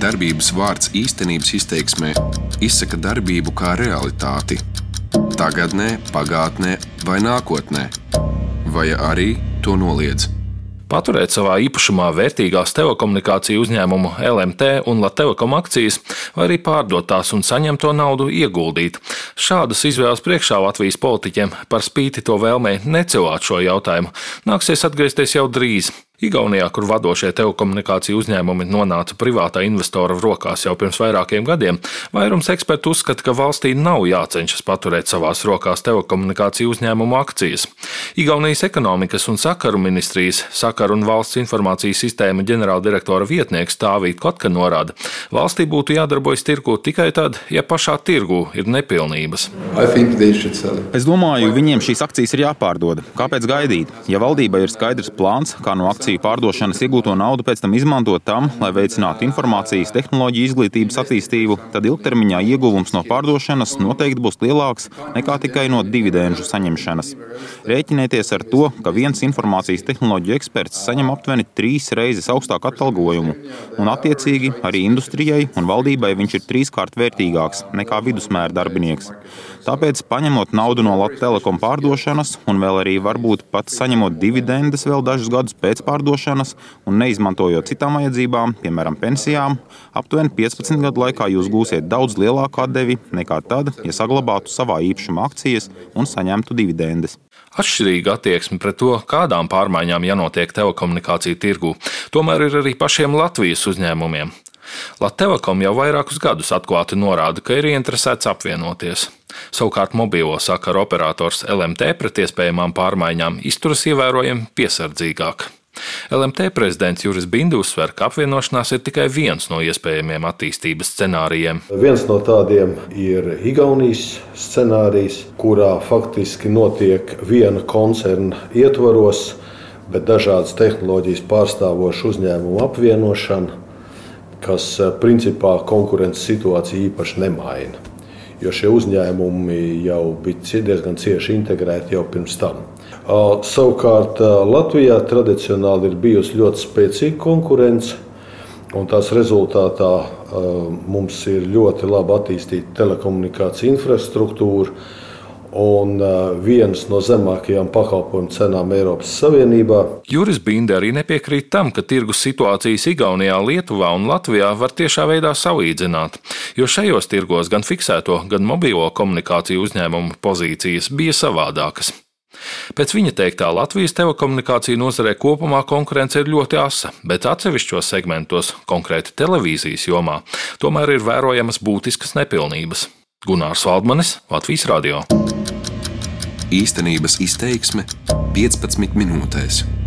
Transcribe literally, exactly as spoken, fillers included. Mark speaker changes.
Speaker 1: Darbības vārds īstenības izteiksmē izsaka darbību kā realitāti. Tagadnē, pagātnē vai nākotnē, vai arī to noliedz.
Speaker 2: Paturēt savā īpašumā vērtīgās telekomunikāciju uzņēmumu L M T un Latelekom akcijas, vai arī pārdot tās un saņemto naudu ieguldīt. Šādas izvēles priekšā Latvijas politiķiem par spīti to vēlmei necilāt šo jautājumu nāksies atgriezties jau drīz. Igaunijā, kur vadošie telekomunikāciju uzņēmumi nonāca privātā investora rokās jau pirms vairākiem gadiem, vairums ekspertu uzskata, ka valstī nav jācenšas paturēt savās rokās telekomunikāciju uzņēmumu akcijas. Igaunijas ekonomikas un sakaru ministrijas sakaru un valsts informācijas sistēma ģenerāldirektora vietnieks Tāvīt Kotka norāda, valstī būtu jādarbojas tirgū tikai tad, ja pašā tirgū ir nepilnības.
Speaker 3: Es domāju, viņiem šīs akcijas ir jāpārdod. Kāpēc gaidīt? Ja valdībai ir skaidrs plāns, kā no akciju pārdošanas iegūto naudu pēc tam izmantot tam, lai veicinātu informācijas tehnoloģiju izglītības attīstību, tad ilgtermiņā ieguvums no pārdošanas noteikti būs lielāks nekā tikai no dividenžu saņemšanas. Rēķinieties ar to, ka viens informācijas tehnoloģiju eksperts saņem aptuveni trīs reizes augstāku atalgojumu, un attiecīgi arī industrijai un valdībai viņš ir trīskārt vērtīgāks nekā vidusmēra darbinieks. Tāpēc, paņemot naudu no Latelekom pārdošanas un vēl arī varbūt pat saņemot dividendes vēl dažus gadus pēc pārdošanas un neizmantojot citām vajadzībām, piemēram pensijām, aptuveni piecpadsmit gadu laikā jūs gūsiet daudz lielāku atdevi nekā tad, ja saglabātu savā īpašumā akcijas un saņemtu dividendes.
Speaker 2: Atšķirīga attieksme pret to, kādām pārmaiņām jānotiek telekomunikāciju tirgū, tomēr ir arī pašiem Latvijas uzņēmumiem. Latelekom jau vairākus gadus atklāti norāda, ka ir ieinteresēts apvienoties. Savukārt mobilo sakaru operators L M T pret iespējamām pārmaiņām izturas ievērojami piesardzīgāk. L M T prezidents Juris Binde uzsver, ka apvienošanās ir tikai viens no iespējamiem attīstības scenārijiem.
Speaker 4: Viens no tādiem ir Igaunijas scenārijs, kurā faktiski notiek viena koncerna ietvaros, bet dažādas tehnoloģijas pārstāvošu uzņēmumu apvienošana, kas principā konkurences situāciju īpaši nemaina, jo šie uzņēmumi jau bija diezgan cieši integrēti jau pirms tam. Savukārt Latvijā tradicionāli ir bijusi ļoti spēcīga konkurence, un tās rezultātā mums ir ļoti labi attīstīta telekomunikācija infrastruktūra un vienas no zemākajām pakalpojumu cenām Eiropas Savienībā.
Speaker 2: Juris Binde arī nepiekrīt tam, ka tirgus situācijas Igaunijā, Lietuvā un Latvijā var tiešā veidā salīdzināt, jo šajos tirgos gan fiksēto, gan mobilo komunikāciju uzņēmumu pozīcijas bija savādākas. Pēc viņa teiktā Latvijas telekomunikāciju nozarē kopumā konkurence ir ļoti asa, bet atsevišķos segmentos, konkrēti televīzijas jomā, tomēr ir vērojamas būtiskas nepilnības. Gunārs Valdmanis, Latvijas radio.
Speaker 1: Īstenības izteiksme piecpadsmit minūtēs.